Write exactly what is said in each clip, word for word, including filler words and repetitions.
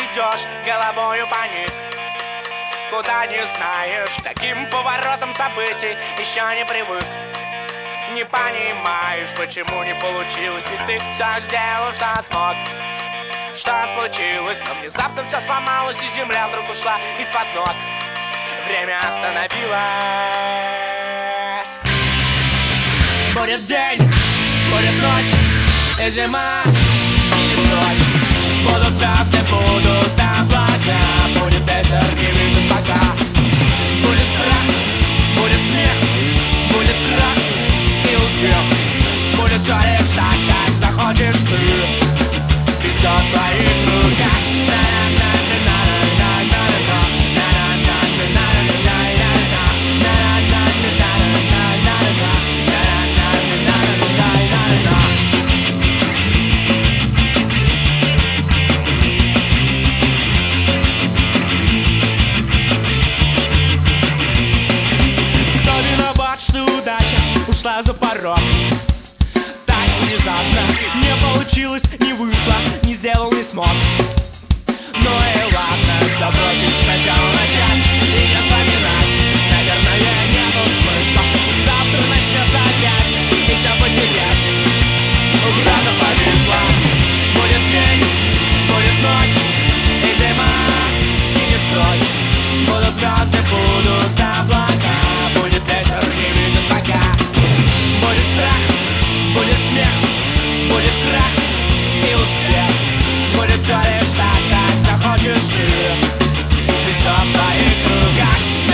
идешь головою по них, куда не знаешь, каким поворотом событий еще не привык. Не понимаешь, почему не получилось, и ты все сделал, что смог. Что случилось? Но внезапно все сломалось, и земля вдруг ушла из-под ног. Время остановилось. Будет день, будет ночь, и зима, и ночь. Будут звезды, будут облака, будет ветер, не видит пока. Будет страх, будет смех, будет крах и успех. Будет все лишь так, как захочешь ты. Ведь все в твоих руках. Ушла за порог. Так внезапно не получилось, не вышло, не сделал, не смог. Ну и ладно, забросить сначала начать и не вспоминать. Наверное, нету смысла. Завтра начнется опять и все потерять. Куда-то повисла. Будет день, будет ночь, и зима скинет прочь. Будут звезды, будут облака, будет ветер, не видит пока. Будет страх, будет смех, будет крах и успех. Будет все лишь так, как захочешь ты. Ведь все в твоих руках.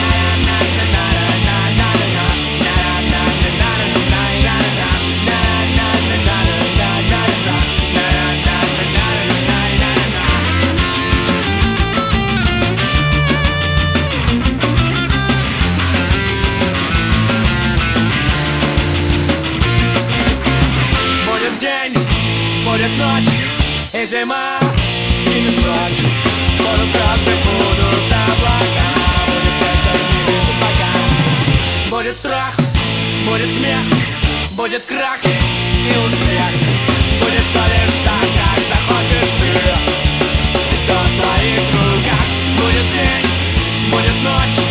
Будет ночь, и зима, синим прочь. Будут звезды, будут облака, будет ветер, не видит пока. Будет страх, будет смех, будет крах и успех. Будет все лишь так, как захочешь ты. И все в твоих руках. Будет день, будет ночь,